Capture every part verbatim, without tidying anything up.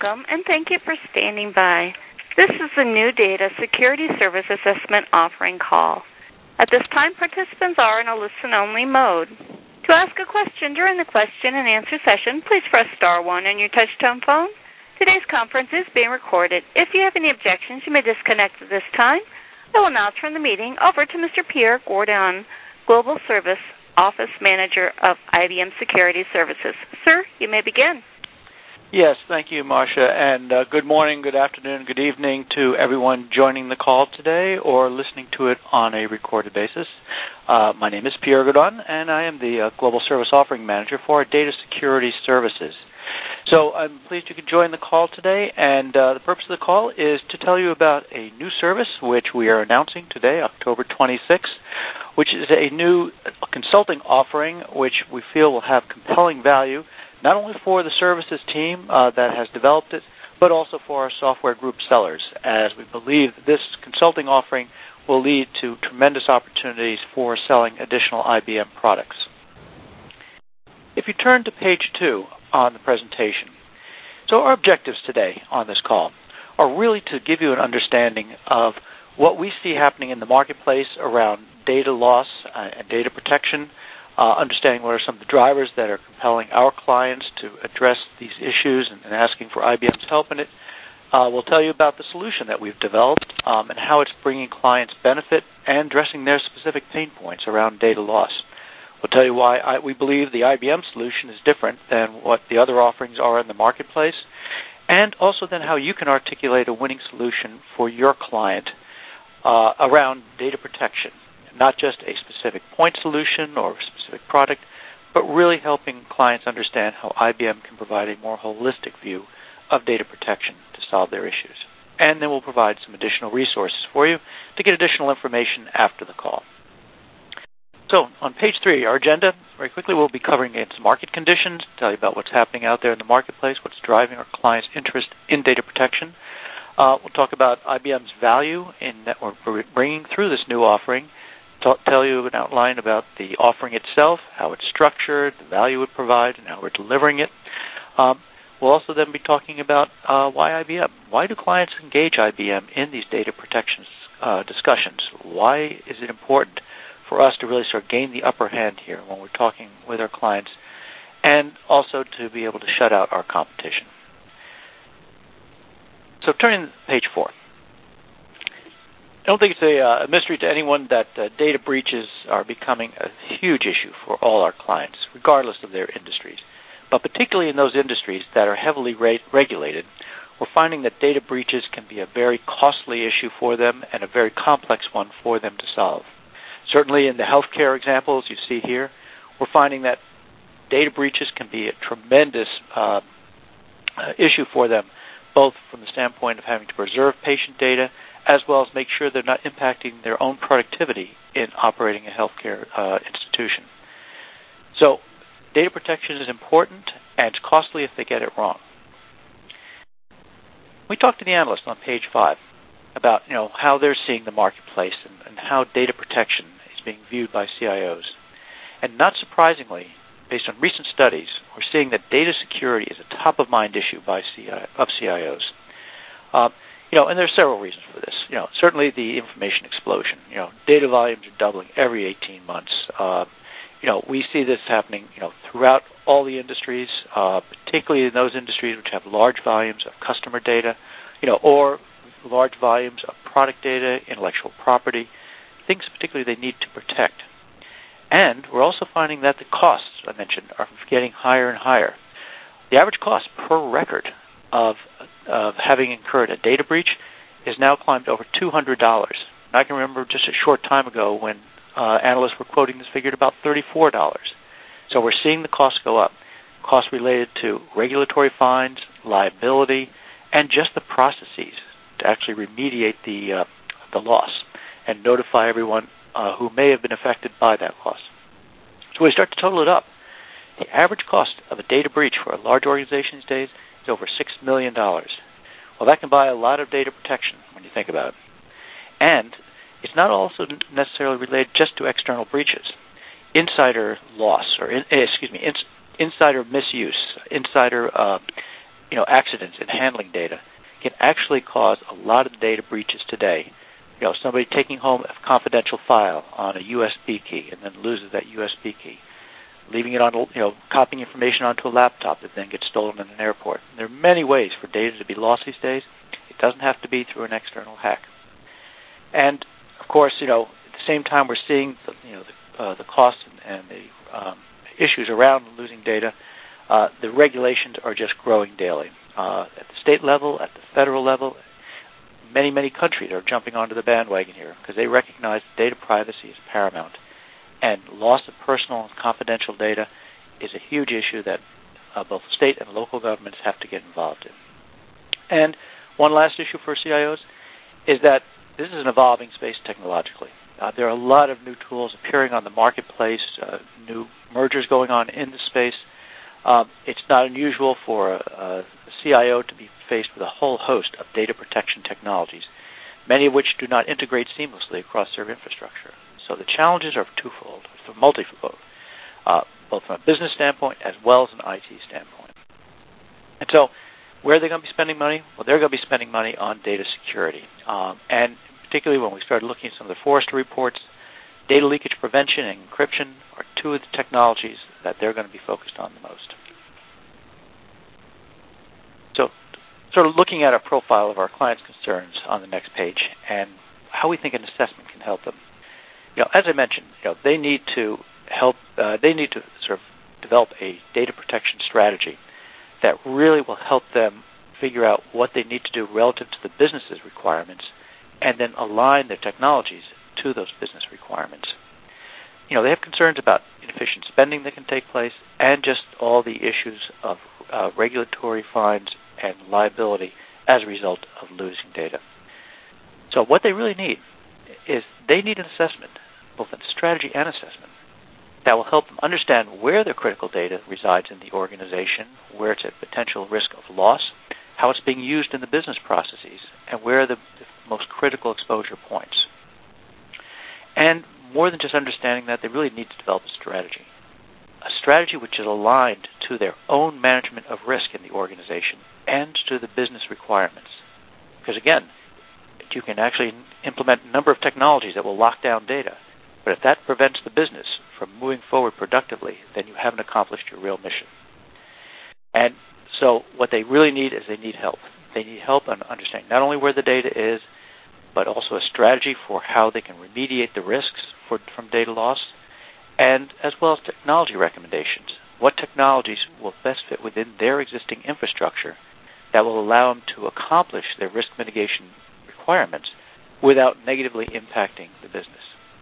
Welcome, and thank you for standing by. This is the New Data Security Service Assessment offering call. At this time, participants are in a listen-only mode. To ask a question during the question and answer session, please press star one on your touch-tone phone. Today's conference is being recorded. If you have any objections, you may disconnect at this time. I will now turn the meeting over to Mister Pierre Gordon, Global Service Office Manager of I B M Security Services. Sir, you may begin. Yes, thank you, Marcia, and uh, good morning, good afternoon, good evening to everyone joining the call today or listening to it on a recorded basis. Uh, my name is Pierre Godon, and I am the uh, Global Service Offering Manager for our Data Security Services. So I'm pleased you could join the call today, and uh, the purpose of the call is to tell you about a new service which we are announcing today, October twenty-sixth, which is a new consulting offering which we feel will have compelling value not only for the services team uh, that has developed it, but also for our software group sellers, as we believe this consulting offering will lead to tremendous opportunities for selling additional I B M products. If you turn to page two on the presentation, so our objectives today on this call are really to give you an understanding of what we see happening in the marketplace around data loss uh, and data protection, Uh, understanding what are some of the drivers that are compelling our clients to address these issues and, and asking for I B M's help in it. Uh, we'll tell you about the solution that we've developed um, and how it's bringing clients benefit and addressing their specific pain points around data loss. We'll tell you why I, we believe the I B M solution is different than what the other offerings are in the marketplace, and also then how you can articulate a winning solution for your client uh, around data protection. Not just a specific point solution or a specific product, but really helping clients understand how I B M can provide a more holistic view of data protection to solve their issues. And then we'll provide some additional resources for you to get additional information after the call. So on page three, our agenda, very quickly we'll be covering some market conditions, tell you about what's happening out there in the marketplace, what's driving our clients' interest in data protection. Uh, we'll talk about I B M's value in that we're bringing through this new offering, tell you an outline about the offering itself, how it's structured, the value it provides, and how we're delivering it. Um, we'll also then be talking about uh, why I B M. Why do clients engage I B M in these data protection uh, discussions? Why is it important for us to really sort of gain the upper hand here when we're talking with our clients, and also to be able to shut out our competition? So turning to page four. I don't think it's a, uh, a mystery to anyone that uh, data breaches are becoming a huge issue for all our clients, regardless of their industries. But particularly in those industries that are heavily rate regulated, we're finding that data breaches can be a very costly issue for them and a very complex one for them to solve. Certainly in the healthcare examples you see here, we're finding that data breaches can be a tremendous uh, uh, issue for them, both from the standpoint of having to preserve patient data, as well as make sure they're not impacting their own productivity in operating a healthcare uh, institution. So data protection is important, and it's costly if they get it wrong. We talked to the analysts on page five about you know how they're seeing the marketplace and, and how data protection is being viewed by C I Os. And not surprisingly, based on recent studies, we're seeing that data security is a top-of-mind issue by C I, of C I Os. Uh, You know, and there are several reasons for this. You know, certainly the information explosion. You know, data volumes are doubling every eighteen months. Uh, you know, we see this happening, you know, throughout all the industries, uh, particularly in those industries which have large volumes of customer data, you know, or large volumes of product data, intellectual property, things particularly they need to protect. And we're also finding that the costs, I mentioned, are getting higher and higher. The average cost per record of of having incurred a data breach is now climbed over two hundred dollars. And I can remember just a short time ago when uh, analysts were quoting this figure at about thirty-four dollars. So we're seeing the costs go up, costs related to regulatory fines, liability, and just the processes to actually remediate the uh, the loss and notify everyone uh, who may have been affected by that loss. So we start to total it up. The average cost of a data breach for a large organization these days is over six million dollars. Well, that can buy a lot of data protection when you think about it. And it's not also necessarily related just to external breaches. Insider loss, or in, excuse me, ins, insider misuse, insider uh, you know, accidents in handling data can actually cause a lot of data breaches today. You know, somebody taking home a confidential file on a U S B key and then loses that U S B key, leaving it on, you know, copying information onto a laptop that then gets stolen in an airport. There are many ways for data to be lost these days. It doesn't have to be through an external hack. And of course, you know, at the same time we're seeing the, you know, the, uh, the costs and, and the um, issues around losing data. Uh, the regulations are just growing daily. Uh, at the state level, at the federal level, many, many countries are jumping onto the bandwagon here because they recognize data privacy is paramount. And loss of personal and confidential data is a huge issue that uh, both state and local governments have to get involved in. And one last issue for C I Os is that this is an evolving space technologically. Uh, there are a lot of new tools appearing on the marketplace, uh, new mergers going on in the space. Um, it's not unusual for a, a C I O to be faced with a whole host of data protection technologies, many of which do not integrate seamlessly across their infrastructure. So the challenges are twofold, multifold, uh, both from a business standpoint as well as an I T standpoint. And so where are they going to be spending money? Well, they're going to be spending money on data security. Um, and particularly when we started looking at some of the Forrester reports, data leakage prevention and encryption are two of the technologies that they're going to be focused on the most. So sort of looking at a profile of our clients' concerns on the next page and how we think an assessment can help them. You know, as I mentioned, you know, they need to help, uh, they need to sort of develop a data protection strategy that really will help them figure out what they need to do relative to the business's requirements and then align their technologies to those business requirements. You know, they have concerns about inefficient spending that can take place and just all the issues of uh, regulatory fines and liability as a result of losing data. So what they really need is they need an assessment, both a strategy and assessment, that will help them understand where their critical data resides in the organization, where it's at potential risk of loss, how it's being used in the business processes, and where are the, the most critical exposure points. And more than just understanding that, they really need to develop a strategy. A strategy which is aligned to their own management of risk in the organization and to the business requirements. Because again, you can actually implement a number of technologies that will lock down data. But if that prevents the business from moving forward productively, then you haven't accomplished your real mission. And so what they really need is they need help. They need help in understanding not only where the data is, but also a strategy for how they can remediate the risks for, from data loss, and as well as technology recommendations. What technologies will best fit within their existing infrastructure that will allow them to accomplish their risk mitigation requirements without negatively impacting the business.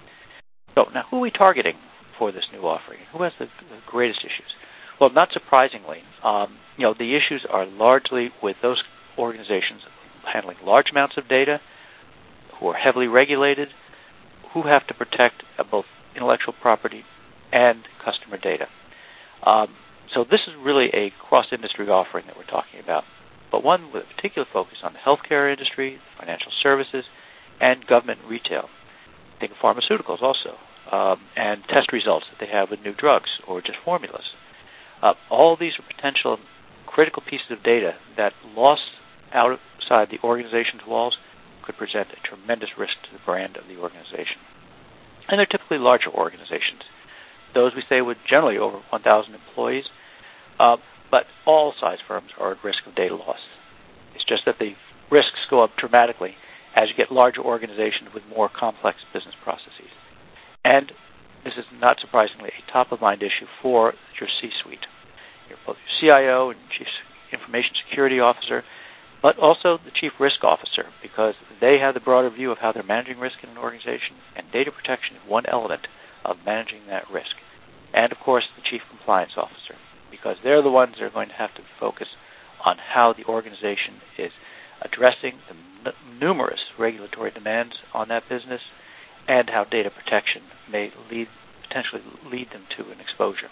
So now, who are we targeting for this new offering? Who has the, the greatest issues? Well, not surprisingly, um, you know, the issues are largely with those organizations handling large amounts of data, who are heavily regulated, who have to protect uh, both intellectual property and customer data. Um, so this is really a cross-industry offering that we're talking about, but one with a particular focus on the healthcare industry, financial services, and government and retail. Think of pharmaceuticals also, um, and test results that they have with new drugs or just formulas. Uh, all these are potential critical pieces of data that lost outside the organization's walls could present a tremendous risk to the brand of the organization. And they're typically larger organizations. Those we say with generally over one thousand employees, uh, but all size firms are at risk of data loss. It's just that the risks go up dramatically as you get larger organizations with more complex business processes. And this is not surprisingly a top-of-mind issue for your C-suite, your, both your C I O and Chief Information Security Officer, but also the Chief Risk Officer, because they have the broader view of how they're managing risk in an organization, and data protection is one element of managing that risk. And, of course, the Chief Compliance Officer, because they're the ones that are going to have to focus on how the organization is addressing the n- numerous regulatory demands on that business and how data protection may lead, potentially lead them to an exposure.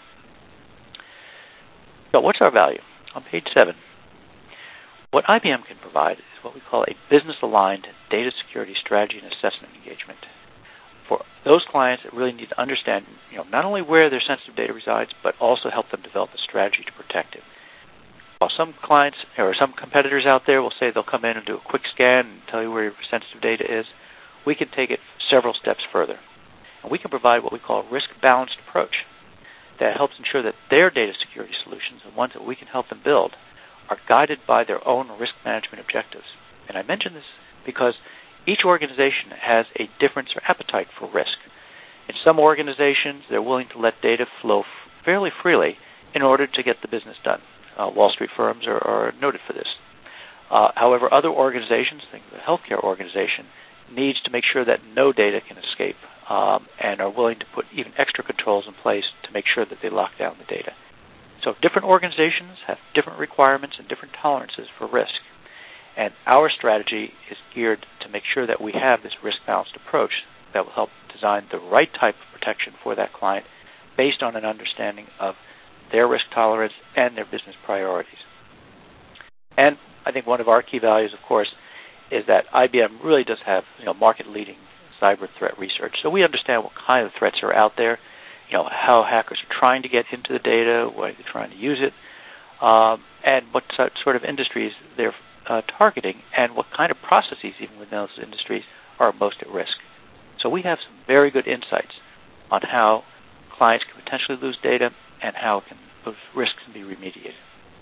So what's our value? On page seven, what I B M can provide is what we call a business-aligned data security strategy and assessment engagement for those clients that really need to understand, you know, not only where their sensitive data resides, but also help them develop a strategy to protect it. While some clients or some competitors out there will say they'll come in and do a quick scan and tell you where your sensitive data is, we can take it several steps further. And we can provide what we call a risk-balanced approach that helps ensure that their data security solutions, the ones that we can help them build, are guided by their own risk management objectives. And I mention this because each organization has a difference or appetite for risk. In some organizations, they're willing to let data flow fairly freely in order to get the business done. Uh, Wall Street firms are, are noted for this. Uh, however, other organizations, think of a healthcare organization, needs to make sure that no data can escape um, and are willing to put even extra controls in place to make sure that they lock down the data. So different organizations have different requirements and different tolerances for risk. And our strategy is geared to make sure that we have this risk-balanced approach that will help design the right type of protection for that client based on an understanding of their risk tolerance and their business priorities. And I think one of our key values, of course, is that I B M really does have, you know, market-leading cyber threat research. So we understand what kind of threats are out there, you know, how hackers are trying to get into the data, why they're trying to use it, um, and what sort of industries they're uh, targeting, and what kind of processes, even within those industries, are most at risk. So we have some very good insights on how clients can potentially lose data and how can, those risks can be remediated.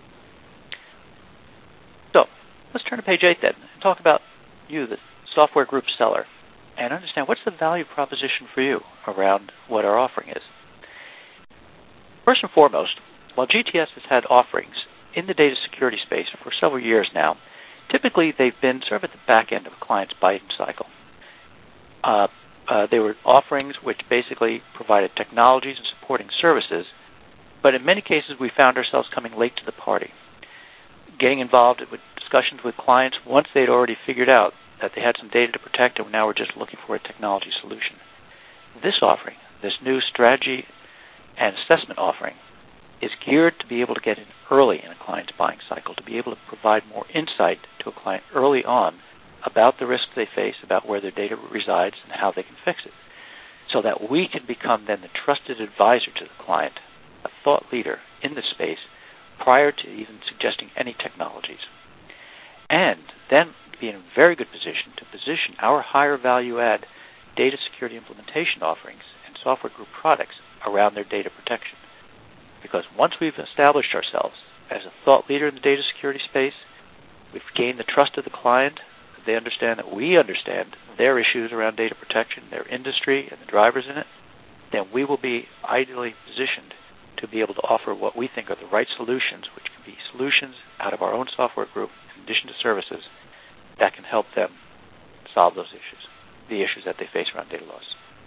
So let's turn to page eight then and talk about you, the software group seller, and understand what's the value proposition for you around what our offering is. First and foremost, while G T S has had offerings in the data security space for several years now, typically they've been sort of at the back end of a client's buying cycle. Uh, uh, they were offerings which basically provided technologies and supporting services, but in many cases we found ourselves coming late to the party, getting involved with discussions with clients once they'd already figured out that they had some data to protect and now we're just looking for a technology solution. This offering, this new strategy and assessment offering, is geared to be able to get in early in a client's buying cycle, to be able to provide more insight to a client early on about the risks they face, about where their data resides, and how they can fix it, so that we can become then the trusted advisor to the client, a thought leader in the space, prior to even suggesting any technologies. And then be in a very good position to position our higher value-add data security implementation offerings and software group products around their data protection. Because once we've established ourselves as a thought leader in the data security space, we've gained the trust of the client, they understand that we understand their issues around data protection, their industry, and the drivers in it, then we will be ideally positioned to be able to offer what we think are the right solutions, which can be solutions out of our own software group, in addition to services, that can help them solve those issues, the issues that they face around data loss.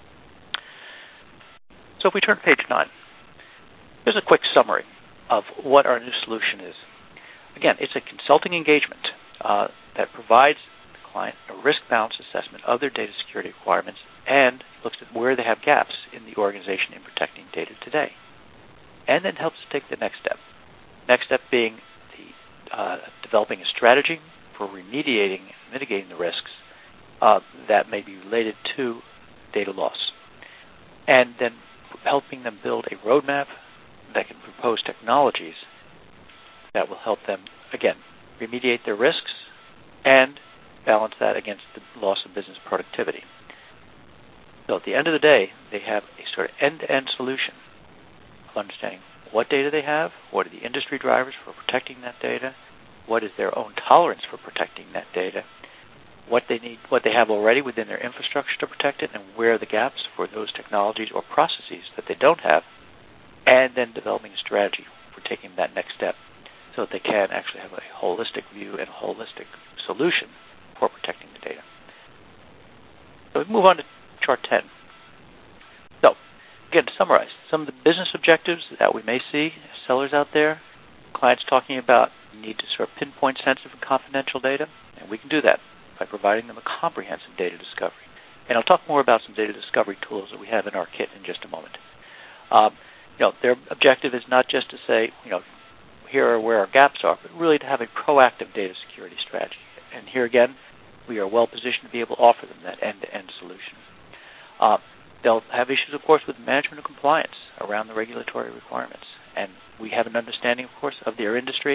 So if we turn to page nine, here's a quick summary of what our new solution is. Again, it's a consulting engagement uh, that provides the client a risk-balance assessment of their data security requirements and looks at where they have gaps in the organization in protecting data today. And then helps take the next step. Next step being the uh, developing a strategy for remediating and mitigating the risks uh, that may be related to data loss. And then helping them build a roadmap that can propose technologies that will help them, again, remediate their risks and balance that against the loss of business productivity. So at the end of the day, they have a sort of end-to-end solution of understanding what data they have, what are the industry drivers for protecting that data, what is their own tolerance for protecting that data, what they need, what they have already within their infrastructure to protect it, and where are the gaps for those technologies or processes that they don't have, and then developing a strategy for taking that next step so that they can actually have a holistic view and a holistic solution for protecting the data. So we move on to chart ten. So, again, to summarize, some of the business objectives that we may see as sellers out there, clients talking about the need to sort of pinpoint sensitive and confidential data, and we can do that by providing them a comprehensive data discovery. And I'll talk more about some data discovery tools that we have in our kit in just a moment. Um, you know, their objective is not just to say, you know, here are where our gaps are, but really to have a proactive data security strategy. And here again, we are well positioned to be able to offer them that end-to-end solution. Uh, they'll have issues, of course, with management and compliance around the regulatory requirements. And we have an understanding, of course, of their industry,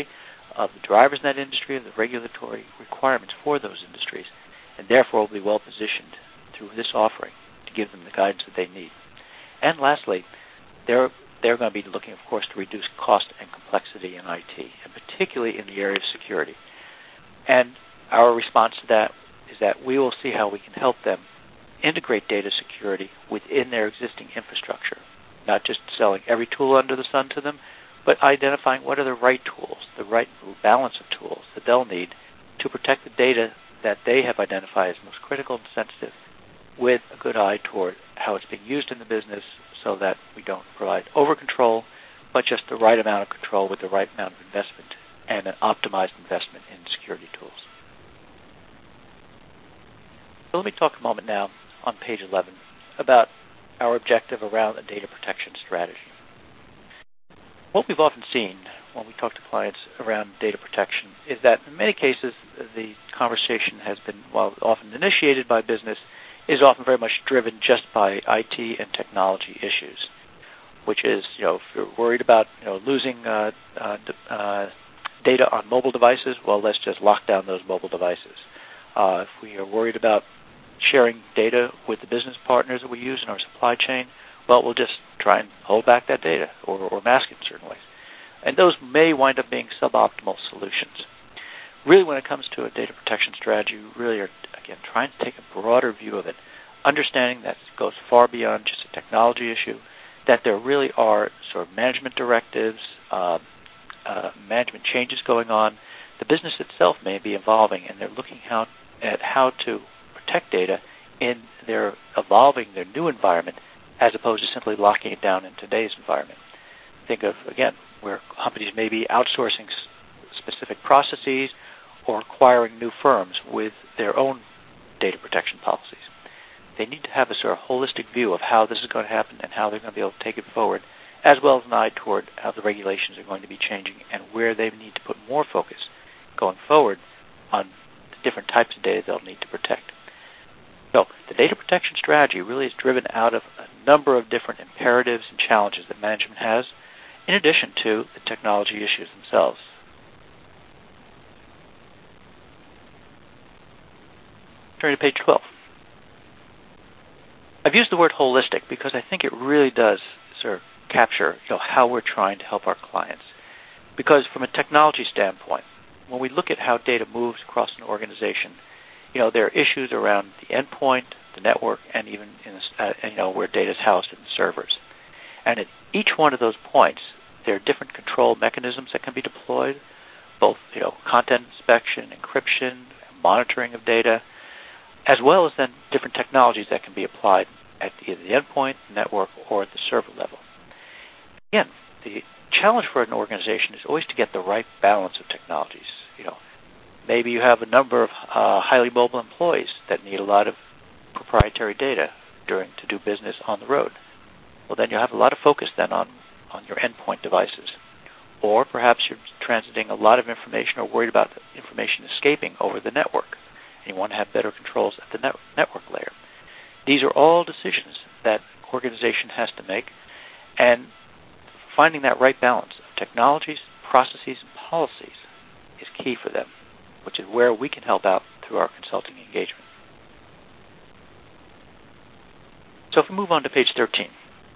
of the drivers in that industry, of the regulatory requirements for those industries, and therefore will be well positioned through this offering to give them the guidance that they need. And lastly, they're, they're going to be looking, of course, to reduce cost and complexity in I T, and particularly in the area of security. And our response to that is that we will see how we can help them integrate data security within their existing infrastructure, not just selling every tool under the sun to them, but identifying what are the right tools, the right balance of tools that they'll need to protect the data that they have identified as most critical and sensitive, with a good eye toward how it's being used in the business so that we don't provide over-control, but just the right amount of control with the right amount of investment and an optimized investment in security tools. So let me talk a moment now on page eleven about our objective around a data protection strategy. What we've often seen when we talk to clients around data protection is that in many cases the conversation has been, while often initiated by business, is often very much driven just by I T and technology issues, which is, you know, if you're worried about, you know, losing uh, uh, uh, data on mobile devices, well, let's just lock down those mobile devices. Uh, if we are worried about sharing data with the business partners that we use in our supply chain, well, we'll just try and hold back that data or, or mask it in certain ways. And those may wind up being suboptimal solutions. Really, when it comes to a data protection strategy, we really are, again, trying to take a broader view of it, understanding that it goes far beyond just a technology issue, that there really are sort of management directives, uh, uh, management changes going on. The business itself may be evolving, and they're looking how, at how to protect data in their evolving, their new environment, as opposed to simply locking it down in today's environment. Think of, again, where companies may be outsourcing specific processes or acquiring new firms with their own data protection policies. They need to have a sort of holistic view of how this is going to happen and how they're going to be able to take it forward, as well as an eye toward how the regulations are going to be changing and where they need to put more focus going forward on the different types of data they'll need to protect. So the data protection strategy really is driven out of a number of different imperatives and challenges that management has, in addition to the technology issues themselves. Turning to page twelve. I've used the word holistic because I think it really does sort of capture, you know, how we're trying to help our clients. Because from a technology standpoint, when we look at how data moves across an organization, you know, there are issues around the endpoint, the network, and even in the, uh, you know, where data is housed in the servers. And at each one of those points, there are different control mechanisms that can be deployed, both, you know, content inspection, encryption, monitoring of data, as well as then different technologies that can be applied at either the endpoint, network, or at the server level. Again, the challenge for an organization is always to get the right balance of technologies. You know, maybe you have a number of uh, highly mobile employees that need a lot of proprietary data during to do business on the road. Well, then you have a lot of focus then on, on your endpoint devices. Or perhaps you're transiting a lot of information or worried about information escaping over the network. You want to have better controls at the net- network layer. These are all decisions that organization has to make, and finding that right balance of technologies, processes, and policies is key for them, which is where we can help out through our consulting engagement. So if we move on to page thirteen.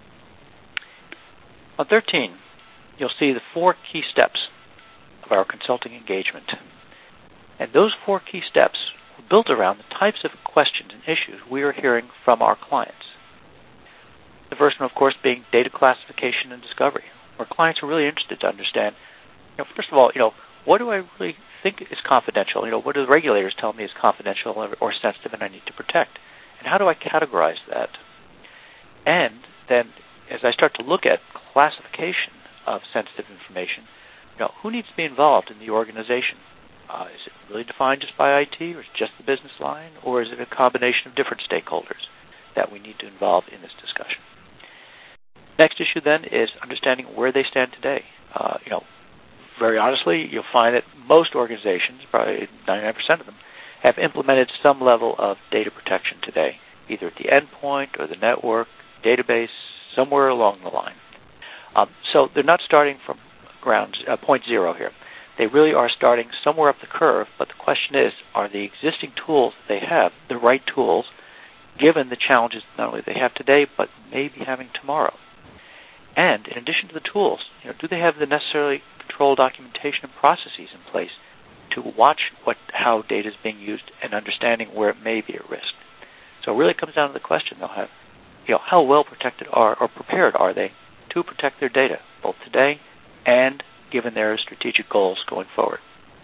On thirteen, you'll see the four key steps of our consulting engagement. And those four key steps built around the types of questions and issues we are hearing from our clients. The first one, of course, being data classification and discovery, where clients are really interested to understand, you know, first of all, you know, what do I really think is confidential? You know, what do the regulators tell me is confidential or, or sensitive and I need to protect? And how do I categorize that? And then, as I start to look at classification of sensitive information, you know, who needs to be involved in the organization? Uh, is it really defined just by I T, or is it just the business line, or is it a combination of different stakeholders that we need to involve in this discussion? Next issue then is understanding where they stand today. Uh, you know, very honestly, you'll find that most organizations, probably ninety-nine percent of them, have implemented some level of data protection today, either at the endpoint or the network, database, somewhere along the line. Um, so they're not starting from ground uh, point zero here. They really are starting somewhere up the curve, but the question is, are the existing tools that they have the right tools, given the challenges not only they have today, but maybe having tomorrow? And in addition to the tools, you know, do they have the necessary control documentation and processes in place to watch what how data is being used and understanding where it may be at risk? So it really comes down to the question they'll have, you know, how well protected are or prepared are they to protect their data, both today and given their strategic goals going forward.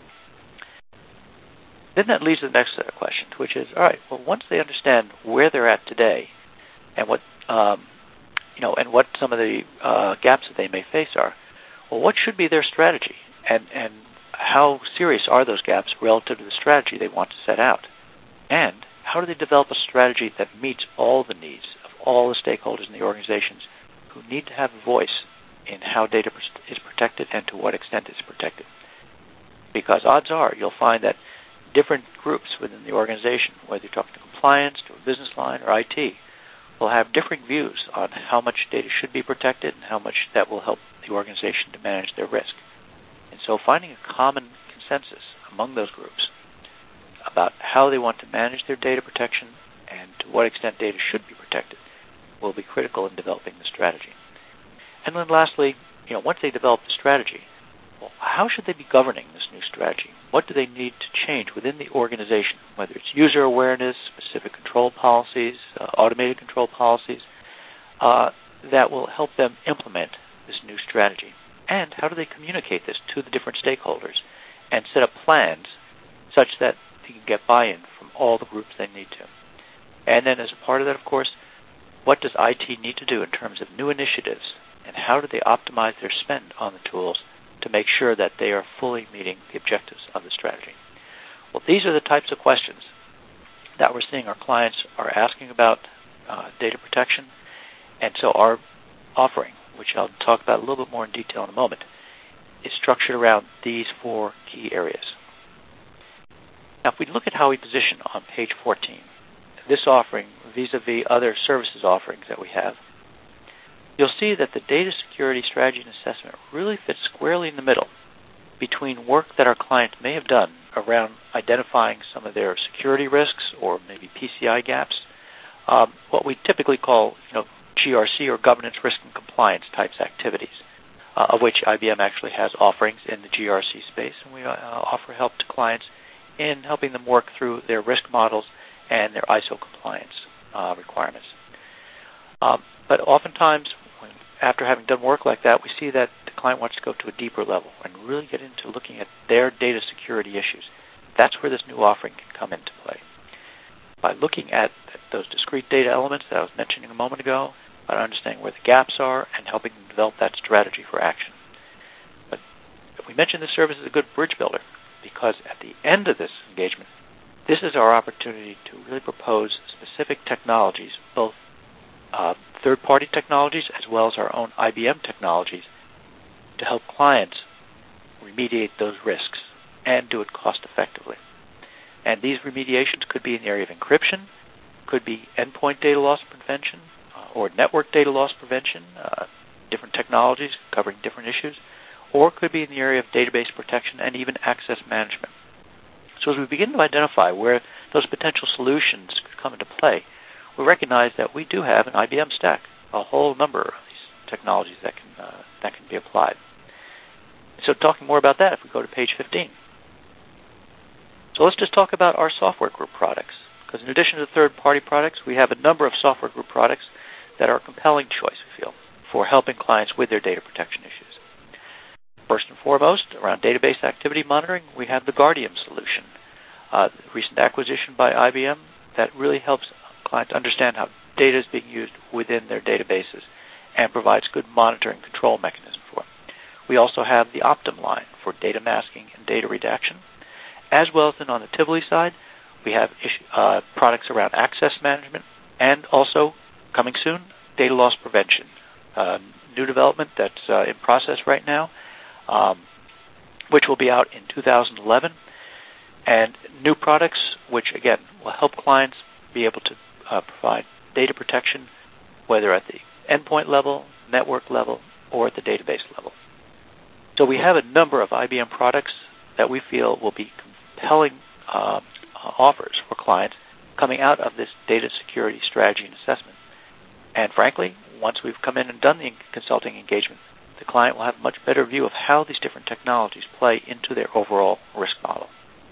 Then that leads to the next set of questions, which is, all right, well, once they understand where they're at today and what, um, you know, and what some of the uh, gaps that they may face are, well, what should be their strategy, and and how serious are those gaps relative to the strategy they want to set out, and how do they develop a strategy that meets all the needs of all the stakeholders in the organizations who need to have a voice in how data is protected and to what extent it's protected? Because odds are you'll find that different groups within the organization, whether you're talking to compliance, to a business line, or I T, will have different views on how much data should be protected and how much that will help the organization to manage their risk. And so finding a common consensus among those groups about how they want to manage their data protection and to what extent data should be protected will be critical in developing the strategy. And then lastly, you know, once they develop the strategy, well, how should they be governing this new strategy? What do they need to change within the organization, whether it's user awareness, specific control policies, uh, automated control policies, uh, that will help them implement this new strategy? And how do they communicate this to the different stakeholders and set up plans such that they can get buy-in from all the groups they need to? And then as a part of that, of course, what does I T need to do in terms of new initiatives, and how do they optimize their spend on the tools to make sure that they are fully meeting the objectives of the strategy? Well, these are the types of questions that we're seeing our clients are asking about uh, data protection. And so our offering, which I'll talk about a little bit more in detail in a moment, is structured around these four key areas. Now, if we look at how we position on page fourteen, this offering vis-a-vis other services offerings that we have, you'll see that the data security strategy and assessment really fits squarely in the middle between work that our clients may have done around identifying some of their security risks or maybe P C I gaps, um, what we typically call, you know, G R C or governance, risk, and compliance types activities, uh, of which I B M actually has offerings in the G R C space, and we uh, offer help to clients in helping them work through their risk models and their I S O compliance uh, requirements. Um, but oftentimes, when, after having done work like that, we see that the client wants to go to a deeper level and really get into looking at their data security issues. That's where this new offering can come into play. By looking at those discrete data elements that I was mentioning a moment ago, by understanding where the gaps are and helping them develop that strategy for action. But we mentioned this service is a good bridge builder because at the end of this engagement, this is our opportunity to really propose specific technologies, both uh, third-party technologies as well as our own I B M technologies, to help clients remediate those risks and do it cost-effectively. And these remediations could be in the area of encryption, could be endpoint data loss prevention, uh, or network data loss prevention, uh, different technologies covering different issues, or it could be in the area of database protection and even access management. So as we begin to identify where those potential solutions could come into play, we recognize that we do have an I B M stack, a whole number of these technologies that can uh, that can be applied. So talking more about that, if we go to page fifteen. So let's just talk about our software group products, because in addition to the third-party products, we have a number of software group products that are a compelling choice, we feel, for helping clients with their data protection issues. First and foremost, around database activity monitoring, we have the Guardium solution, uh, the recent acquisition by I B M that really helps clients understand how data is being used within their databases and provides good monitoring control mechanism for them. We also have the Optum line for data masking and data redaction, as well as then on the Tivoli side, we have issue, uh, products around access management and also, coming soon, data loss prevention. Uh, new development that's uh, in process right now, um, which will be out in two thousand eleven, and new products which, again, will help clients be able to uh, provide data protection, whether at the endpoint level, network level, or at the database level. So we have a number of I B M products that we feel will be compelling uh, offers for clients coming out of this data security strategy and assessment. And frankly, once we've come in and done the consulting engagement, the client will have a much better view of how these different technologies play into their overall risk model.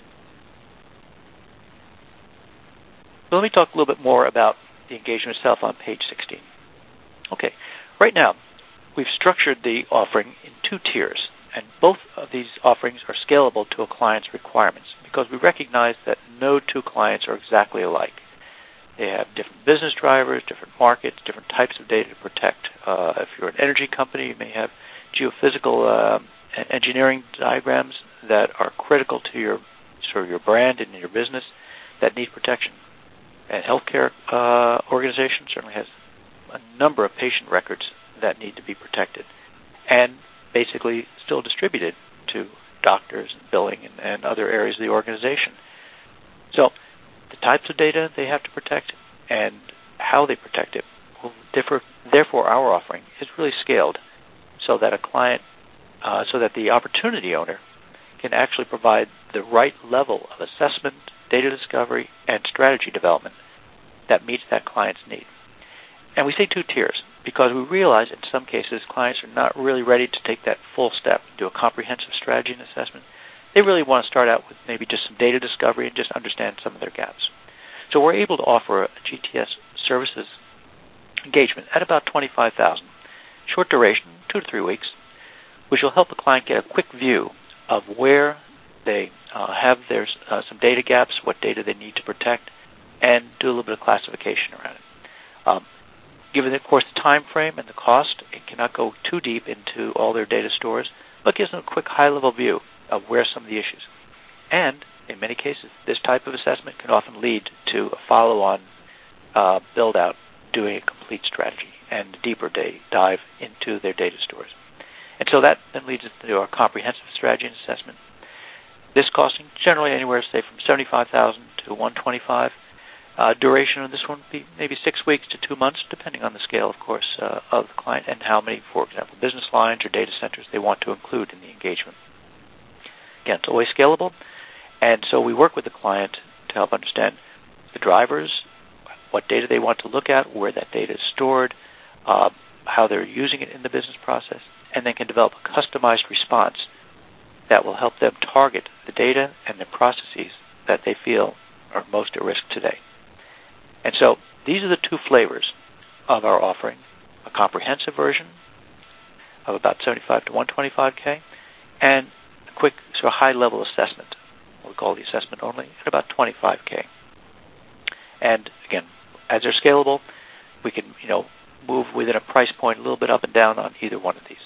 So let me talk a little bit more about the engagement itself on page sixteen. Okay, right now, we've structured the offering in two tiers, and both of these offerings are scalable to a client's requirements because we recognize that no two clients are exactly alike. They have different business drivers, different markets, different types of data to protect. Uh, if you're an energy company, you may have geophysical uh, engineering diagrams that are critical to your sort of your brand and your business that need protection. And healthcare uh, organization certainly has a number of patient records that need to be protected, and basically still distributed to doctors and billing and, and other areas of the organization. So the types of data they have to protect and how they protect it will differ. Therefore, our offering is really scaled so that a client, uh, so that the opportunity owner can actually provide the right level of assessment, data discovery, and strategy development that meets that client's need. And we say two tiers because we realize in some cases clients are not really ready to take that full step, do a comprehensive strategy and assessment. They really want to start out with maybe just some data discovery and just understand some of their gaps. So we're able to offer a G T S services engagement at about twenty-five thousand dollars, short duration, two to three weeks, which will help the client get a quick view of where they uh, have their, uh, some data gaps, what data they need to protect, and do a little bit of classification around it. Um, given, of course, the time frame and the cost, it cannot go too deep into all their data stores, but gives them a quick high-level view of where some of the issues. And in many cases, this type of assessment can often lead to a follow-on uh, build-out, doing a complete strategy and a deeper day dive into their data stores. And so that then leads us to our comprehensive strategy and assessment. This costing generally anywhere, say, from seventy-five thousand dollars to one hundred twenty-five thousand dollars. Uh, duration of this one would be maybe six weeks to two months, depending on the scale, of course, uh, of the client and how many, for example, business lines or data centers they want to include in the engagement. Again, it's always scalable, and so we work with the client to help understand the drivers, what data they want to look at, where that data is stored, uh, how they're using it in the business process, and then can develop a customized response that will help them target the data and the processes that they feel are most at risk today. And so these are the two flavors of our offering: a comprehensive version of about seventy-five to one hundred twenty-five K, and a quick sort of high-level assessment, what we call the assessment only, at about twenty-five K. And again, as they're scalable, we can you know move within a price point a little bit up and down on either one of these.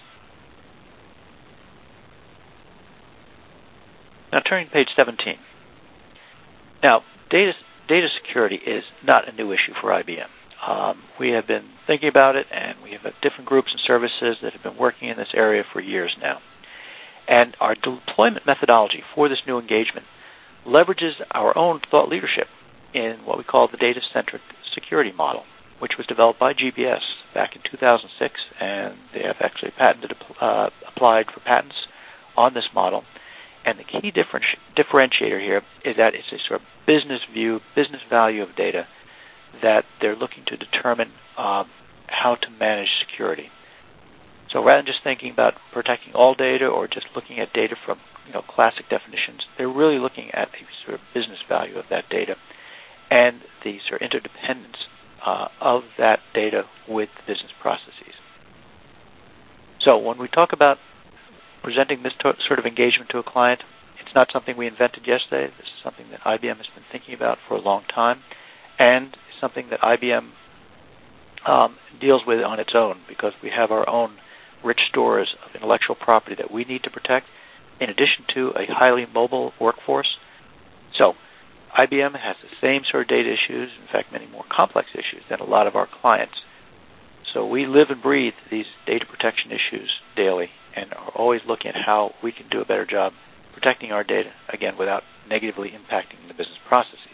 Now turning to page seventeen. Now, data data security is not a new issue for I B M. Um, we have been thinking about it, and we have different groups and services that have been working in this area for years now. And our deployment methodology for this new engagement leverages our own thought leadership in what we call the data-centric security model, which was developed by G B S back in two thousand six, and they have actually patented, uh, applied for patents on this model. And the key differenti- differentiator here is that it's a sort of business view, business value of data that they're looking to determine um, how to manage security. So rather than just thinking about protecting all data or just looking at data from you know classic definitions, they're really looking at the sort of business value of that data and the sort of interdependence uh, of that data with business processes. So when we talk about presenting this to, sort of engagement to a client, it's not something we invented yesterday. This is something that I B M has been thinking about for a long time, and something that I B M um, deals with on its own because we have our own rich stores of intellectual property that we need to protect, in addition to a highly mobile workforce. So I B M has the same sort of data issues, in fact, many more complex issues than a lot of our clients. So we live and breathe these data protection issues daily and are always looking at how we can do a better job protecting our data, again, without negatively impacting the business processes.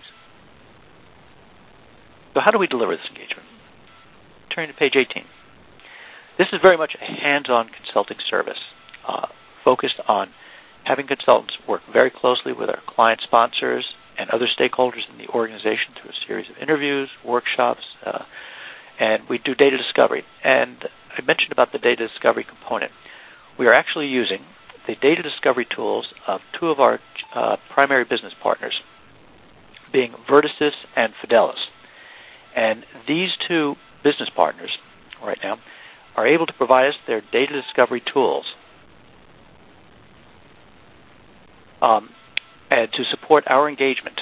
So how do we deliver this engagement? Turning to page eighteen. This is very much a hands-on consulting service uh, focused on having consultants work very closely with our client sponsors and other stakeholders in the organization through a series of interviews, workshops, uh, and we do data discovery. And I mentioned about the data discovery component. We are actually using the data discovery tools of two of our uh, primary business partners, being Vertasys and Fidelis. And these two business partners right now are able to provide us their data discovery tools um, and to support our engagement.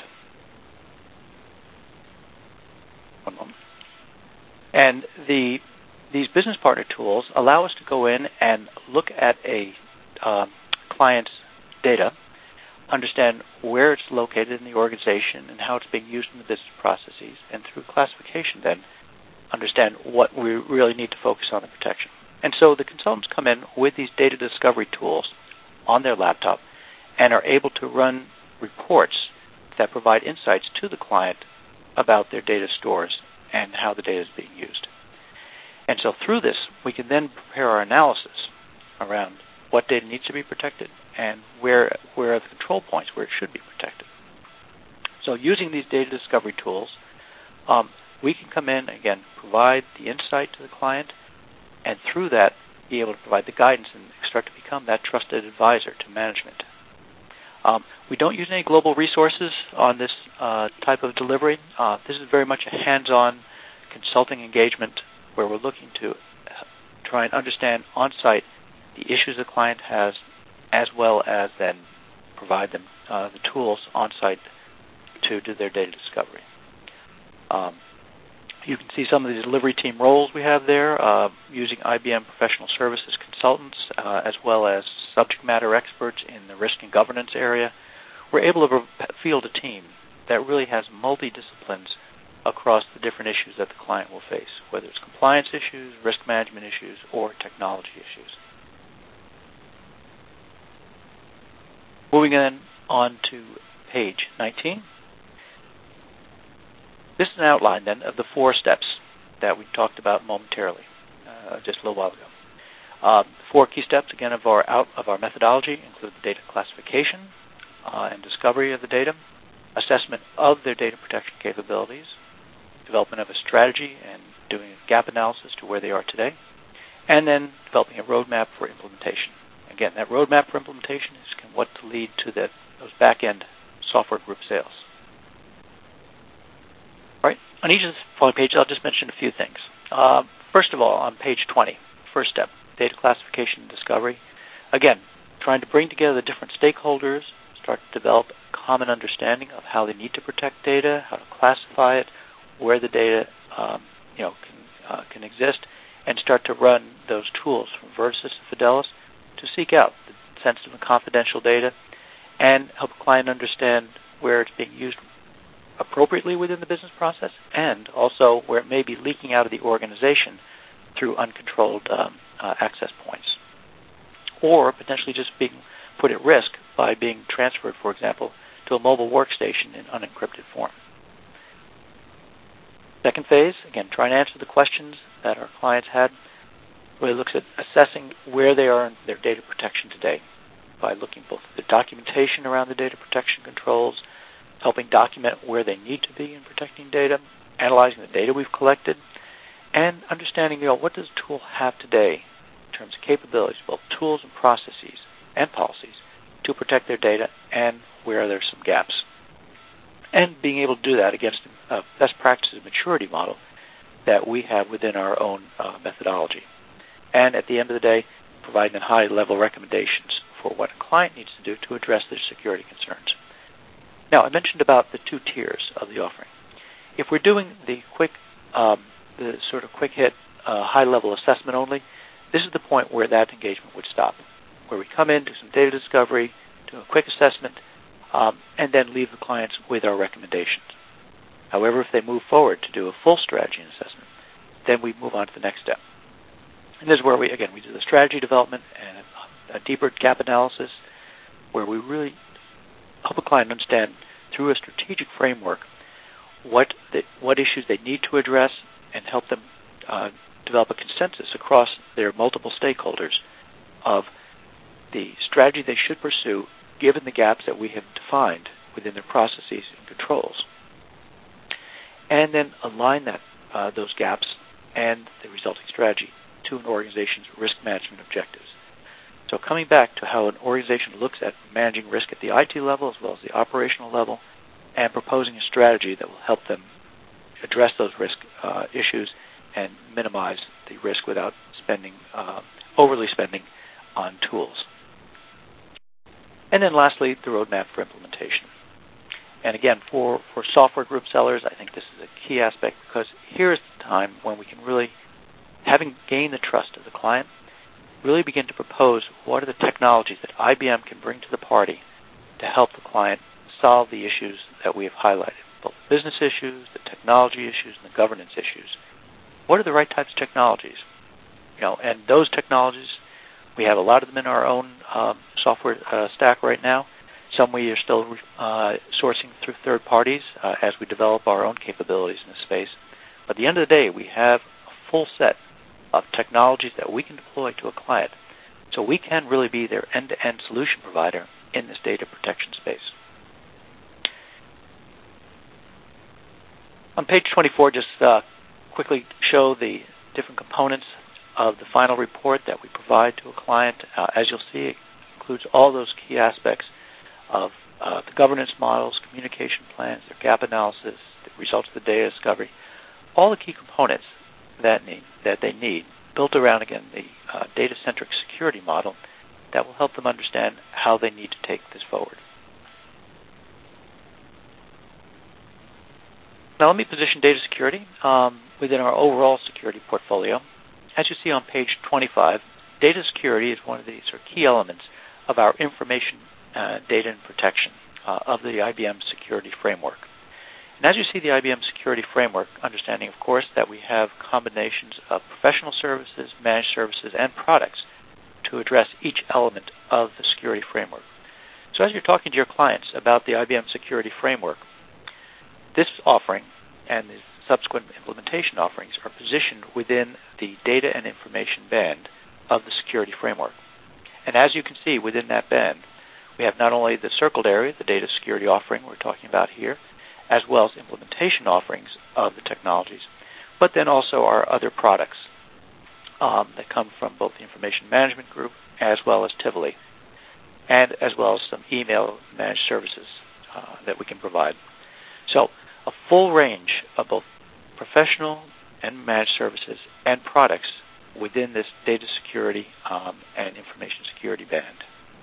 One moment. And the these business partner tools allow us to go in and look at a uh, client's data, understand where it's located in the organization and how it's being used in the business processes, and through classification then understand what we really need to focus on in protection. And so the consultants come in with these data discovery tools on their laptop and are able to run reports that provide insights to the client about their data stores and how the data is being used. And so through this, we can then prepare our analysis around what data needs to be protected and where, where are the control points where it should be protected. So using these data discovery tools, um, we can come in, again, provide the insight to the client, and through that, be able to provide the guidance and start to become that trusted advisor to management. Um, we don't use any global resources on this uh, type of delivery. Uh, this is very much a hands-on consulting engagement where we're looking to try and understand on-site the issues the client has, as well as then provide them uh, the tools on-site to do their data discovery. Um, you can see some of the delivery team roles we have there, uh, using I B M professional services consultants, uh, as well as subject matter experts in the risk and governance area. We're able to field a team that really has multidisciplines across the different issues that the client will face, whether it's compliance issues, risk management issues, or technology issues. Moving then on to page nineteen. This is an outline then of the four steps that we talked about momentarily, uh, just a little while ago. Uh, the four key steps, again, of our out of our methodology include the data classification uh, and discovery of the data, assessment of their data protection capabilities, development of a strategy and doing a gap analysis to where they are today, and then developing a roadmap for implementation. Again, that roadmap for implementation is what to lead to the, those back-end software group sales. All right, on each of the following pages, I'll just mention a few things. Uh, first of all, on page twenty, first step, data classification and discovery. Again, trying to bring together the different stakeholders, start to develop a common understanding of how they need to protect data, how to classify it, where the data um, you know, can, uh, can exist, and start to run those tools from Vertasys and Fidelis to seek out the sensitive and confidential data and help a client understand where it's being used appropriately within the business process, and also where it may be leaking out of the organization through uncontrolled um, uh, access points, or potentially just being put at risk by being transferred, for example, to a mobile workstation in unencrypted form. Second phase, again, try and answer the questions that our clients had, really looks at assessing where they are in their data protection today by looking both at the documentation around the data protection controls, helping document where they need to be in protecting data, analyzing the data we've collected, and understanding, you know, what does the tool have today in terms of capabilities, both tools and processes and policies, to protect their data, and where there's some gaps. And being able to do that against a best practices maturity model that we have within our own uh, methodology. And at the end of the day, providing high-level recommendations for what a client needs to do to address their security concerns. Now, I mentioned about the two tiers of the offering. If we're doing the quick, um, the sort of quick hit, uh, high-level assessment only, this is the point where that engagement would stop, where we come in, do some data discovery, do a quick assessment, um, and then leave the clients with our recommendations. However, if they move forward to do a full strategy and assessment, then we move on to the next step. And this is where we, again, we do the strategy development and a, a deeper gap analysis, where we really help a client understand through a strategic framework what the, what issues they need to address, and help them uh, develop a consensus across their multiple stakeholders of the strategy they should pursue given the gaps that we have defined within their processes and controls, and then align that uh, those gaps and the resulting strategy to an organization's risk management objectives. So coming back to how an organization looks at managing risk at the I T level as well as the operational level, and proposing a strategy that will help them address those risk uh, issues and minimize the risk without spending uh, overly spending on tools. And then lastly, the roadmap for implementation. And again, for, for software group sellers, I think this is a key aspect, because here's the time when we can really, having gained the trust of the client, really begin to propose what are the technologies that I B M can bring to the party to help the client solve the issues that we have highlighted, both the business issues, the technology issues, and the governance issues. What are the right types of technologies? You know, and those technologies, we have a lot of them in our own um, software uh, stack right now. Some we are still uh, sourcing through third parties uh, as we develop our own capabilities in this space. But at the end of the day, we have a full set of technologies that we can deploy to a client. So we can really be their end-to-end solution provider in this data protection space. On page twenty-four, just uh, quickly show the different components of the final report that we provide to a client. Uh, as you'll see, it includes all those key aspects of uh, the governance models, communication plans, their gap analysis, the results of the data discovery, all the key components that need that they need, built around, again, the uh, data-centric security model that will help them understand how they need to take this forward. Now let me position data security um, within our overall security portfolio. As you see on page twenty-five, data security is one of the sort of key elements of our information uh, data and protection uh, of the I B M security framework. And as you see the I B M security framework, understanding, of course, that we have combinations of professional services, managed services, and products to address each element of the security framework. So as you're talking to your clients about the I B M security framework, this offering and the subsequent implementation offerings are positioned within the data and information band of the security framework. And as you can see within that band, we have not only the circled area, the data security offering we're talking about here, as well as implementation offerings of the technologies, but then also our other products um, that come from both the information management group as well as Tivoli, and as well as some email managed services uh, that we can provide. So a full range of both professional and managed services and products within this data security um, and information security band.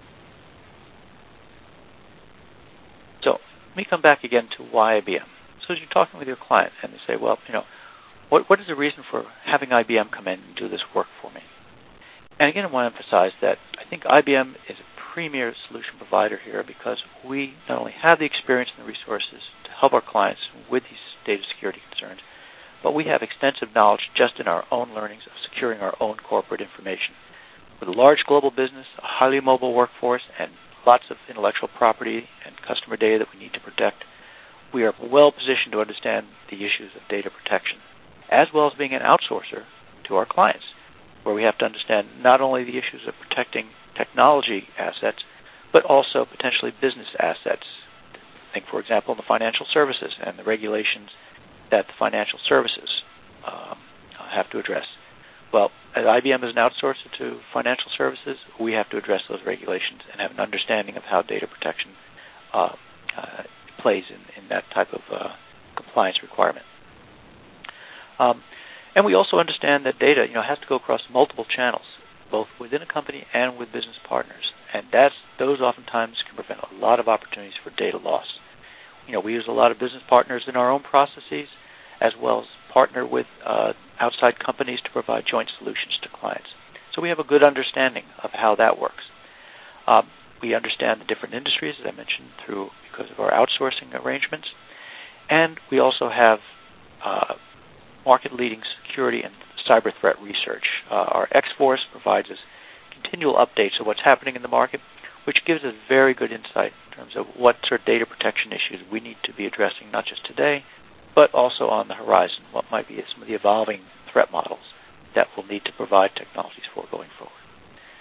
So let me come back again to why I B M. So as you're talking with your client and they say, well, you know, what, what is the reason for having I B M come in and do this work for me? And again, I want to emphasize that I think I B M is a premier solution provider here because we not only have the experience and the resources to help our clients with these data security concerns, but we have extensive knowledge just in our own learnings of securing our own corporate information. With a large global business, a highly mobile workforce, and lots of intellectual property and customer data that we need to protect, we are well positioned to understand the issues of data protection, as well as being an outsourcer to our clients, where we have to understand not only the issues of protecting technology assets, but also potentially business assets. Think, for example, in the financial services and the regulations that the financial services um, have to address. Well, as I B M is an outsourcer to financial services, we have to address those regulations and have an understanding of how data protection uh, uh, plays in, in that type of uh, compliance requirement. Um, and we also understand that data, you know, has to go across multiple channels, both within a company and with business partners. And that's those oftentimes can prevent a lot of opportunities for data loss. You know, we use a lot of business partners in our own processes, as well as partner with uh, outside companies to provide joint solutions to clients. So we have a good understanding of how that works. Um, we understand the different industries, as I mentioned, through because of our outsourcing arrangements. And we also have uh, market-leading security and cyber threat research. Uh, our X-Force provides us continual updates of what's happening in the market, which gives us very good insight in terms of what sort of data protection issues we need to be addressing, not just today, but also on the horizon, what might be some of the evolving threat models that we'll need to provide technologies for going forward.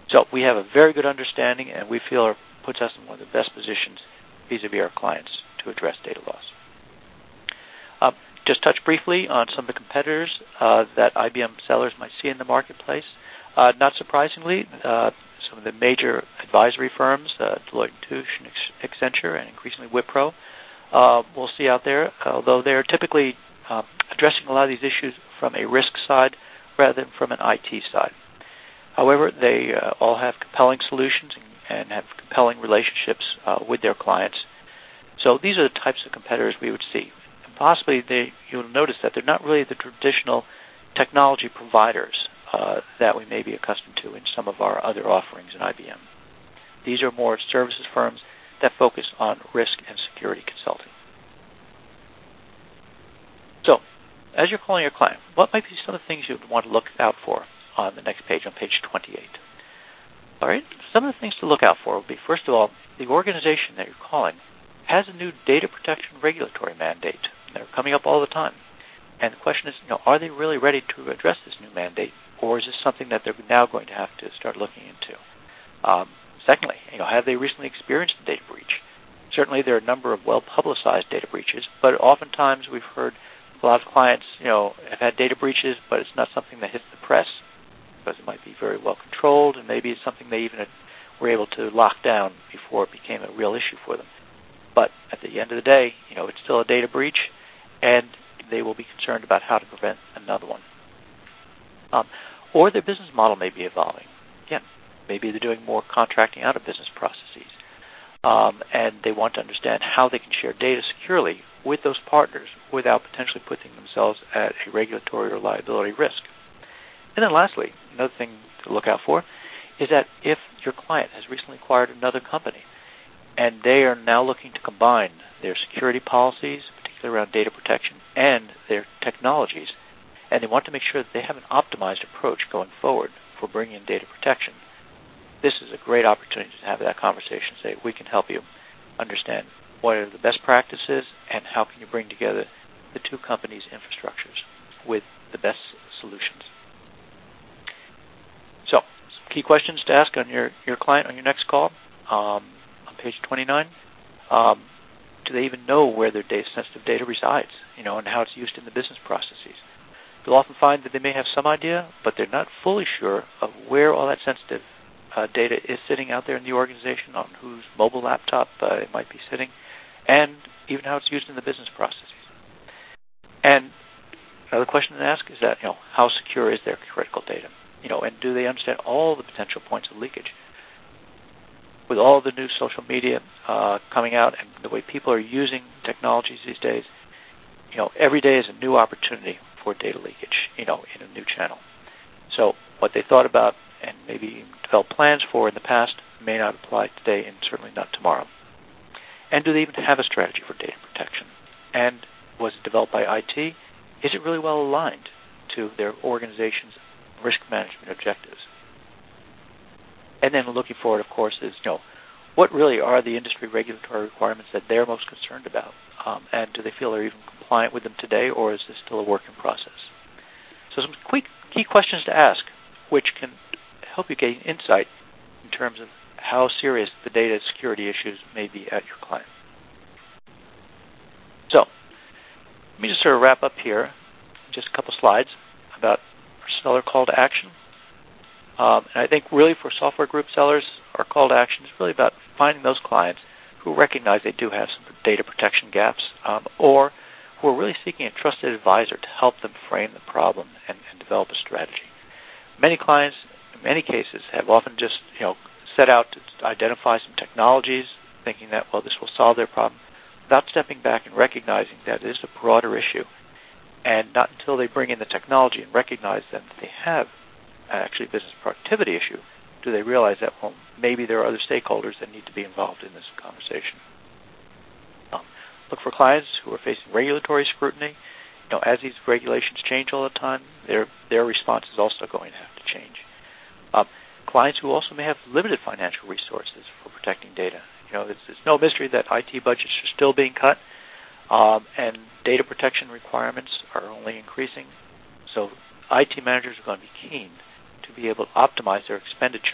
So we have a very good understanding, and we feel it puts us in one of the best positions vis-a-vis our clients to address data loss. Uh, just touch briefly on some of the competitors uh, that I B M sellers might see in the marketplace. Uh, not surprisingly, uh, some of the major advisory firms, uh, Deloitte and Touche, and Accenture, and increasingly Wipro, uh, we'll see out there, although they're typically uh, addressing a lot of these issues from a risk side rather than from an I T side. However, they uh, all have compelling solutions and, and have compelling relationships uh, with their clients. So these are the types of competitors we would see. And possibly they, you'll notice that they're not really the traditional technology providers uh, that we may be accustomed to in some of our other offerings in I B M. These are more services firms that focus on risk and security consulting. So, as you're calling your client, what might be some of the things you would want to look out for on the next page, on page twenty-eight? All right, some of the things to look out for would be, first of all, the organization that you're calling has a new data protection regulatory mandate. They're coming up all the time. And the question is, you know, are they really ready to address this new mandate, or is this something that they're now going to have to start looking into? Um, secondly, you know, have they recently experienced a data breach? Certainly there are a number of well-publicized data breaches, but oftentimes we've heard a lot of clients, you know, have had data breaches, but it's not something that hits the press because it might be very well controlled, and maybe it's something they even were able to lock down before it became a real issue for them. But at the end of the day, you know, it's still a data breach, and they will be concerned about how to prevent another one. Um, or their business model may be evolving. Again, maybe they're doing more contracting out of business processes, um, and they want to understand how they can share data securely with those partners without potentially putting themselves at a regulatory or liability risk. And then lastly, another thing to look out for is that if your client has recently acquired another company and they are now looking to combine their security policies, particularly around data protection, and their technologies, and they want to make sure that they have an optimized approach going forward for bringing in data protection, this is a great opportunity to have that conversation. Say, we can help you understand what are the best practices and how can you bring together the two companies' infrastructures with the best solutions. So, some key questions to ask on your, your client on your next call. Um, on page twenty-nine, um, do they even know where their data, sensitive data resides, you know, and how it's used in the business processes? You'll often find that they may have some idea, but they're not fully sure of where all that sensitive uh, data is sitting out there in the organization, on whose mobile laptop uh, it might be sitting, and even how it's used in the business processes. And another question to ask is that, you know, how secure is their critical data? You know, and do they understand all the potential points of leakage? With all the new social media uh, coming out and the way people are using technologies these days, you know, every day is a new opportunity for data leakage, you know, in a new channel. So what they thought about and maybe developed plans for in the past may not apply today and certainly not tomorrow. And do they even have a strategy for data protection? And was it developed by I T? Is it really well aligned to their organization's risk management objectives? And then looking forward, of course, is, you know, what really are the industry regulatory requirements that they're most concerned about? Um, and do they feel they're even compliant with them today, or is this still a work in process? So some quick key questions to ask, which can help you gain insight in terms of how serious the data security issues may be at your client. So let me just sort of wrap up here, just a couple slides about our seller call to action. Um, and I think really for software group sellers, our call to action is really about finding those clients who recognize they do have some data protection gaps, um, or who are really seeking a trusted advisor to help them frame the problem and, and develop a strategy. Many clients, in many cases, have often just, you know, set out to identify some technologies, thinking that, well, this will solve their problem, without stepping back and recognizing that it is a broader issue. And not until they bring in the technology and recognize that they have actually a business productivity issue do they realize that, well, maybe there are other stakeholders that need to be involved in this conversation. Um, look for clients who are facing regulatory scrutiny. You know, as these regulations change all the time, their their response is also going to have to change. Um, clients who also may have limited financial resources for protecting data. You know, it's, it's no mystery that I T budgets are still being cut, um, and data protection requirements are only increasing. So I T managers are going to be keen to be able to optimize their expenditure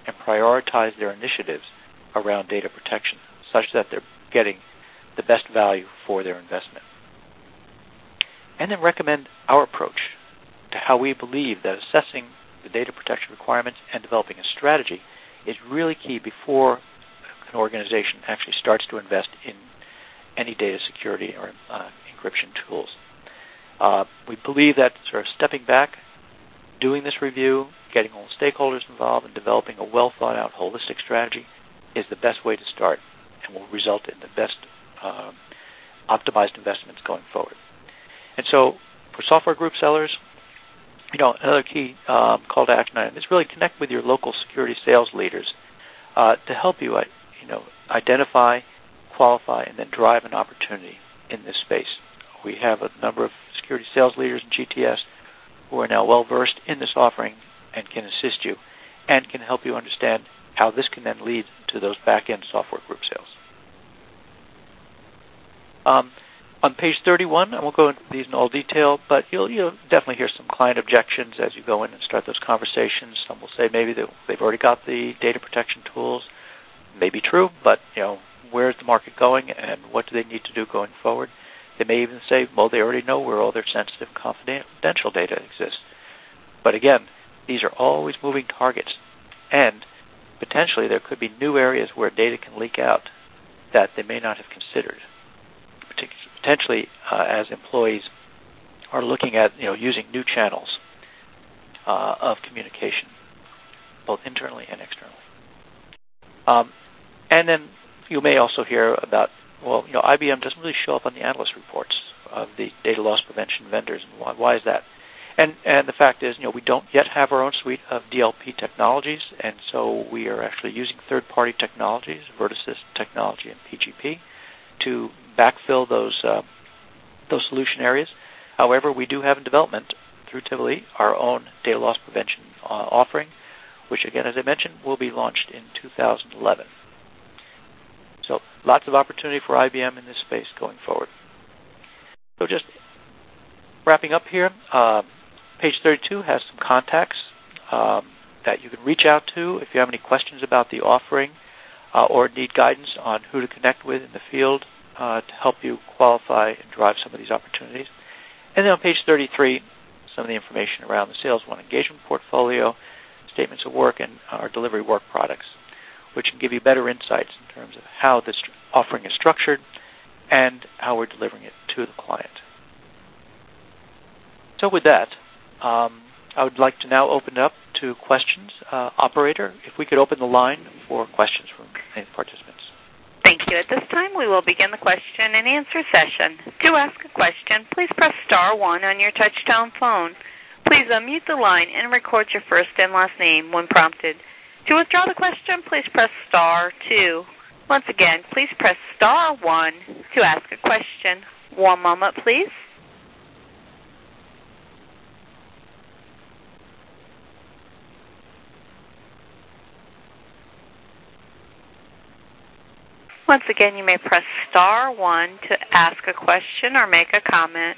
and prioritize their initiatives around data protection such that they're getting the best value for their investment. And then recommend our approach to how we believe that assessing the data protection requirements and developing a strategy is really key before an organization actually starts to invest in any data security or uh, encryption tools. Uh, we believe that sort of stepping back, doing this review, getting all stakeholders involved, and developing a well-thought-out holistic strategy is the best way to start and will result in the best uh, optimized investments going forward. And so for software group sellers, you know, another key um, call to action item is really connect with your local security sales leaders uh, to help you, you know, identify, qualify, and then drive an opportunity in this space. We have a number of security sales leaders in G T S who are now well-versed in this offering and can assist you and can help you understand how this can then lead to those back-end software group sales. Um, on page thirty-one, I won't go into these in all detail, but you'll, you'll definitely hear some client objections as you go in and start those conversations. Some will say maybe they've already got the data protection tools. May be true, but you know, where's the market going and what do they need to do going forward? They may even say, well, they already know where all their sensitive, confidential data exists. But again, these are always moving targets, and potentially there could be new areas where data can leak out that they may not have considered. Potentially, uh, as employees are looking at, you know, using new channels uh, of communication, both internally and externally. Um, and then you may also hear about, well, you know, I B M doesn't really show up on the analyst reports of the data loss prevention vendors, and why, why is that? And and the fact is, you know, we don't yet have our own suite of D L P technologies, and so we are actually using third-party technologies, Vertasys technology and P G P, to backfill those uh, those solution areas. However, we do have in development through Tivoli our own data loss prevention uh, offering, which again, as I mentioned, will be launched in two thousand eleven. So lots of opportunity for I B M in this space going forward. So just wrapping up here, uh, page thirty-two has some contacts um, that you can reach out to if you have any questions about the offering uh, or need guidance on who to connect with in the field uh, to help you qualify and drive some of these opportunities. And then on page thirty-three, some of the information around the Sales One engagement portfolio, statements of work, and our delivery work products, which can give you better insights in terms of how this offering is structured and how we're delivering it to the client. So with that, um, I would like to now open it up to questions. Uh, operator, if we could open the line for questions from any participants. Thank you. At this time, we will begin the question and answer session. To ask a question, please press star one on your touch-tone phone. Please unmute the line and record your first and last name when prompted. To withdraw the question, please press star two. Once again, please press star one to ask a question. One moment, please. Once again, you may press star one to ask a question or make a comment.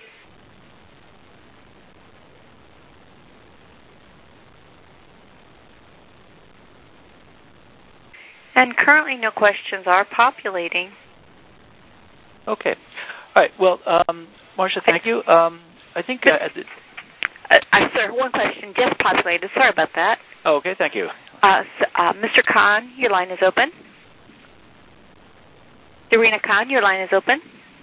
And currently no questions are populating. Okay. All right. Well, um, Marcia, thank you. Um, I think... Uh, uh, uh, sir, one question just populated. Sorry about that. Oh, okay. Thank you. Uh, so, uh, Mister Khan, your line is open. Darina Khan, your line is open.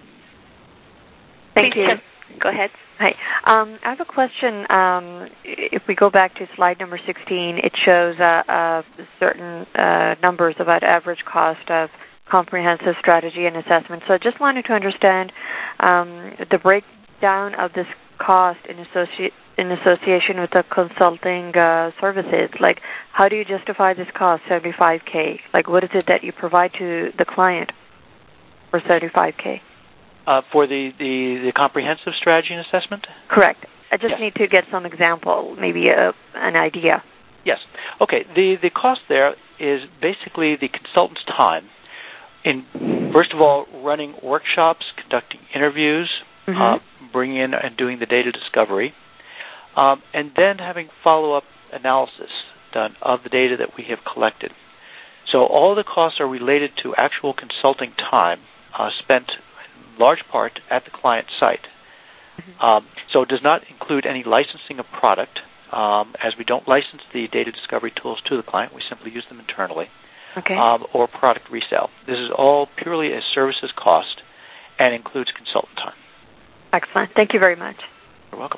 Thank Please you. Check. Go ahead. Hi. Um, I have a question. Um, if we go back to slide number sixteen, it shows uh, uh, certain uh, numbers about average cost of comprehensive strategy and assessment. So I just wanted to understand um, the breakdown of this cost in, associ- in association with the consulting uh, services. Like, how do you justify this cost, seventy-five K? Like, what is it that you provide to the client for seventy-five K? Uh, for the, the, the comprehensive strategy and assessment? Correct. I just yes. need to get some example, maybe a, an idea. Yes. Okay. The, the cost there is basically the consultant's time in, first of all, running workshops, conducting interviews, mm-hmm. uh, bringing in and doing the data discovery, um, and then having follow-up analysis done of the data that we have collected. So all the costs are related to actual consulting time uh, spent in large part at the client site. Mm-hmm. Um, so it does not include any licensing of product, um, as we don't license the data discovery tools to the client. We simply use them internally. Okay. Um, or product resale. This is all purely a services cost and includes consultant time. Excellent. Thank you very much. You're welcome.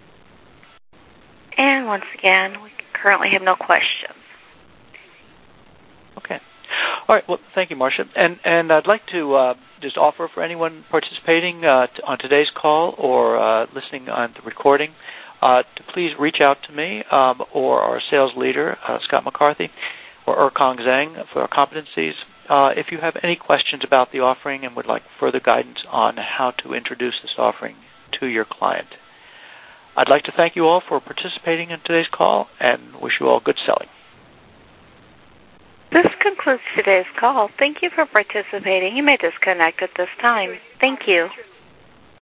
And once again, we currently have no questions. Okay. All right. Well, thank you, Marcia. And and I'd like to uh, just offer for anyone participating uh, t- on today's call or uh, listening on the recording uh, to please reach out to me um, or our sales leader, uh, Scott McCarthy, or Erkong Zhang for our competencies. Uh, if you have any questions about the offering and would like further guidance on how to introduce this offering to your client. I'd like to thank you all for participating in today's call and wish you all good selling. This concludes today's call. Thank you for participating. You may disconnect at this time. Thank you.